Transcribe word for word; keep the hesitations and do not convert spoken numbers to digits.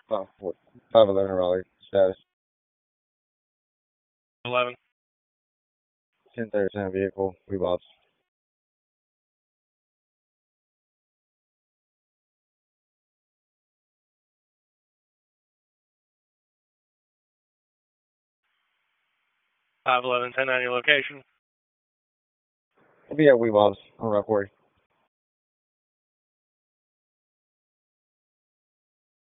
Oh, what? five eleven Raleigh status. eleven. ten thirty-seven vehicle. We lost. five eleven ten on your location. Yeah, we lost on Rockaway.